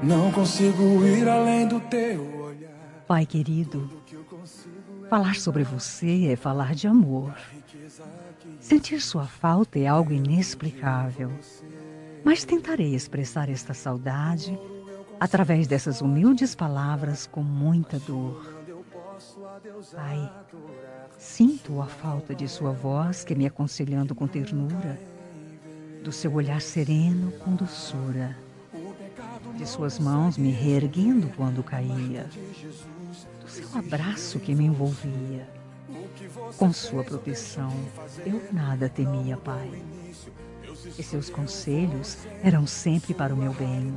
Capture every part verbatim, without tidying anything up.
Não consigo ir além do teu olhar. Pai querido, falar sobre você é falar de amor. Sentir sua falta é algo inexplicável. Mas tentarei expressar esta saudade através dessas humildes palavras com muita dor. Pai, sinto a falta de sua voz que me aconselhando com ternura, do seu olhar sereno com doçura, de suas mãos me reerguendo quando caía, do seu abraço que me envolvia. Com sua proteção, eu nada temia, Pai. E seus conselhos eram sempre para o meu bem.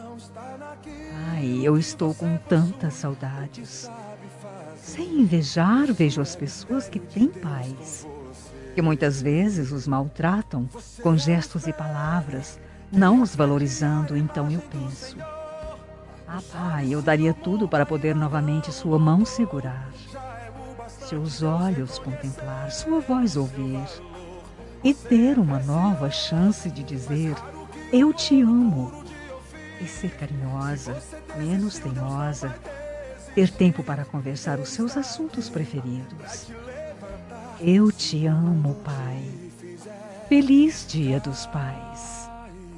Ai, eu estou com tantas saudades. Sem invejar, vejo as pessoas que têm pais, que muitas vezes os maltratam com gestos e palavras, não os valorizando. Então eu penso: ah, Pai, eu daria tudo para poder novamente sua mão segurar, seus olhos contemplar, sua voz ouvir e ter uma nova chance de dizer: eu te amo. E ser carinhosa, menos teimosa, ter tempo para conversar os seus assuntos preferidos. Eu te amo, Pai. Feliz Dia dos Pais.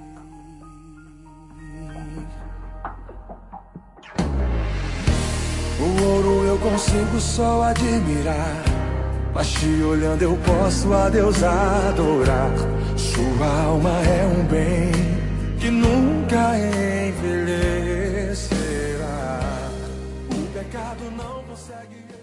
O ouro eu consigo só admirar, mas te olhando eu posso a Deus adorar. Sua alma é um bem que nunca envelhecerá. O pecado não consegue